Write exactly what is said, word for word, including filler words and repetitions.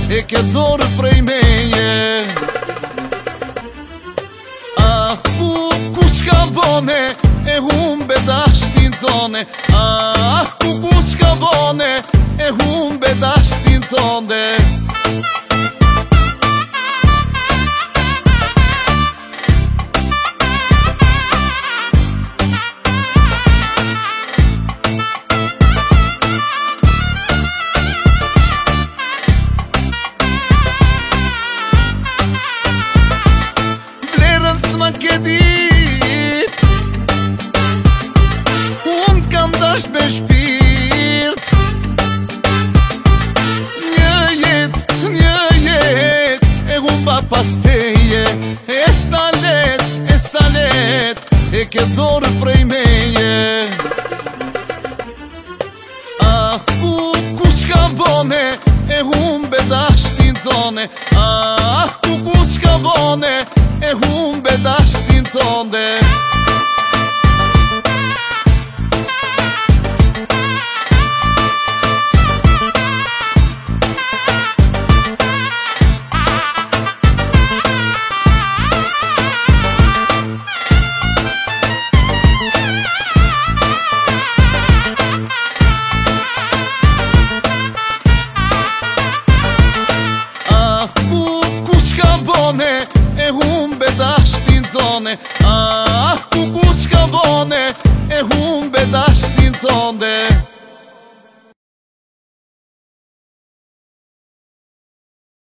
e ke dorë prej meje. Ah, ku, ku s'ka bone e humbe dashtin tone. Ah, ku, ku s'ka bone e humbe dashtin tone. S'ma ke dit, unë t'kam dasht me shpirt. Një jet, një jet e humba pas teje. E sa let, e sa let e ke dorë prej meje. Ah, ku, ku s'ka bone e humbe dashtin tone. Ah, ku, ku s'ka bone e humbe dashtin tone. Ah, ku, ku s'ka bone e humbe dashtin tone. Ah, ku, ku s'ka bone e humbe dashtin tone.